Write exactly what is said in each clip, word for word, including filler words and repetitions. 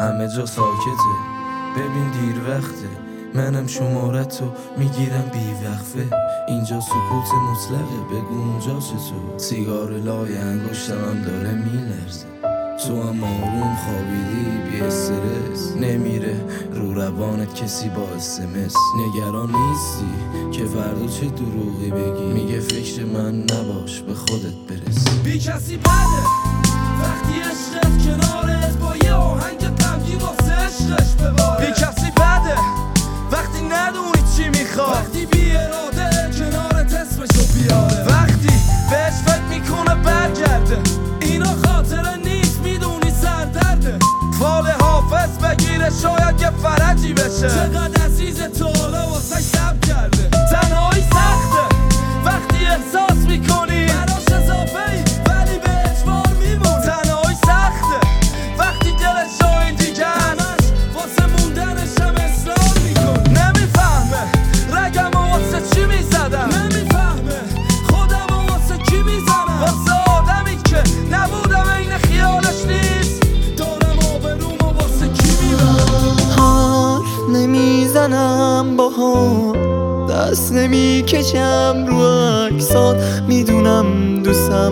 همه جا ساکته، ببین دیر وقته، منم شمارتو میگیرم بی وقفه. اینجا سکوت مطلقه، بگو اونجا چطور؟ سیگار لای انگشتم هم داره میلرزه، تو هم آروم خوابیدی بی استرس، نمیره رو روانت کسی با اسمس. نگران نیستی که فردا چه دروغی بگی، میگه فکر من نباش به خودت برس. بی کسی بده وقتی عشقت کنارت با یه آهنگ غمگین واسه عشقش بباره. بی کسی بده وقتی ندونی چی میخواد، وقتی بی اراده کنارت اسمشو بیاره، وقتی بهش فکر میکنه برگرده اینا خاطره نیست میدونی سردرده. فال حافظ بگیره شاید یه فرجی بشه، چقدر عزیز تو حالا واسه سب کرده. تنهایی سخته وقتی احساس میکنی براش اضافه ای ولی به اجبار میمونی. تنهایی سخته وقتی دلش جای دیگه همش واسه موندنش هم اصرار میکنی. نمیفهمه رگم واسه چی میزدم، نمیفهمه خودم واسه کی میزنم، واسه آدمی که نبودم این خیالش نیست، دارم آبرومو واسه کی میبرم. حرف نمیزنم با هم، دست نمیکشم رو عکسات، میدونم دوستم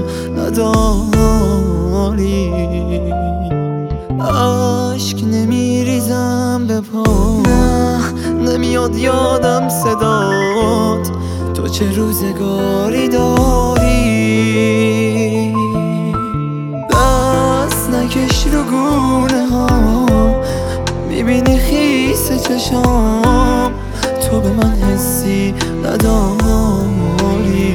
نداری، عشق نمیریزم به پا، نه نمیاد یادم صدات، تو چه روزگاری داری. دست نکش رو گونه ها، میبینی خیس چشام، تو به من حسی نداری،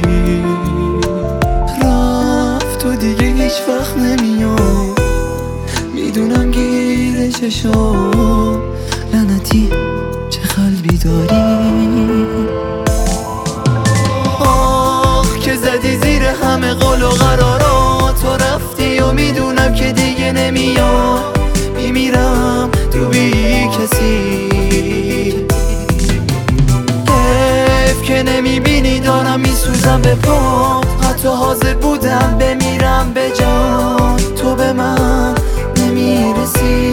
رفت تو دیگه هیچ وقت نمیاد، میدونم گیر چشام، لعنتی چه قلبی داری. آخ که زدی زیر همه قول و قرارات، تو رفتی و میدونم که دیگه نمیاد، میمیرم تو بی کسی، که نمیبینی دارم میسوزم به پا، حتی حاضر بودم بمیرم به جان، تو به من نمیرسی.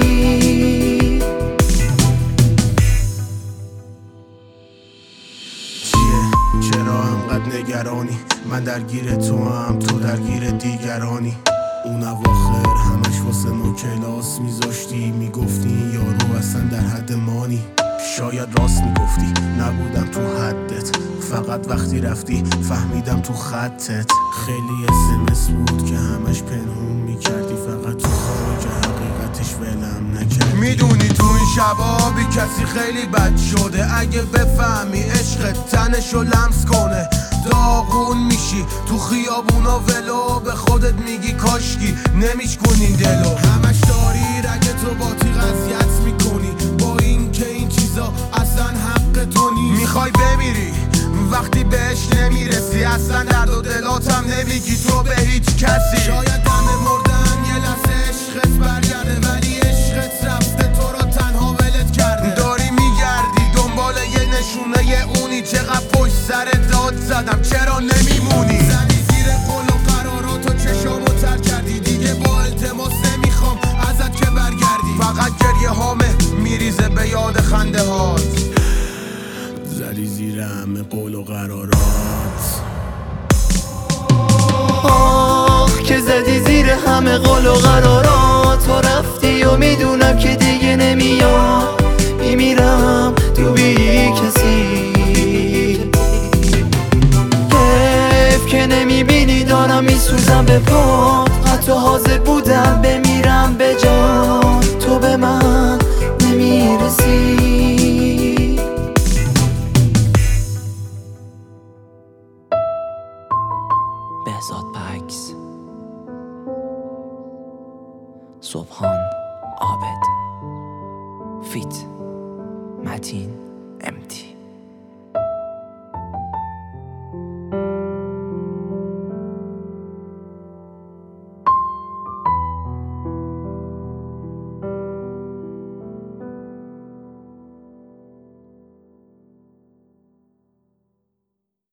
چیه چرا انقدر نگرانی، من درگیر تو هم تو درگیر دیگرانی. اون اواخر همش واسه ما کلاس میذاشتی، میگفتی یارو اصلا در حد مانی، شاید راست میگفتی نبودم تو حدت، فقط وقتی رفتی فهمیدم تو خطت. خیلی اسمس بود که همش پنهون میکردی، فقط تو خوابه که حقیقتش ولم نکردی. میدونی تو این شبا بی کسی خیلی بد شده، اگه بفهمی عشقت تنشو لمس کنه داغون میشی تو خیابونا ولو، به خودت میگی کاشکی نمیشکنین دلو، همش داری رگ تو با تیغ اذیت میکنی، با این که این چیزا اصلا حق تو نیست. میخوای بمیری وقتی بهش نمیرسی، اصلا درد و دلاتم نمیگی تو به هیچ کسی. شاید دم مردن یه لحظه عشقت برگرده، ولی عشقت رفته تو را تنها ولت کرده. داری میگردی دنبال یه نشونه یه اونی، چقدر پشت سر داد زدم چرا نمیمونی. زدی زیر قول و قرارات و چشامو تر کردی، دیگه با التماس نمیخوام ازت که برگردی، فقط گریه هامه میریزه به یاد خنده هات. زدی زیر همه قول و قرارات، آخ که زدی زیر همه قول و قرارات، تو رفتی و میدونم که دیگه نمیاد، میمیرم تو بی کسی، حیف که نمیبینی دارم میسوزم به پا، حتی حاضر بودم بمیرم به جان، تو به من نمیرسی. بهزاد پکس، سبحان عابد، فیت متین.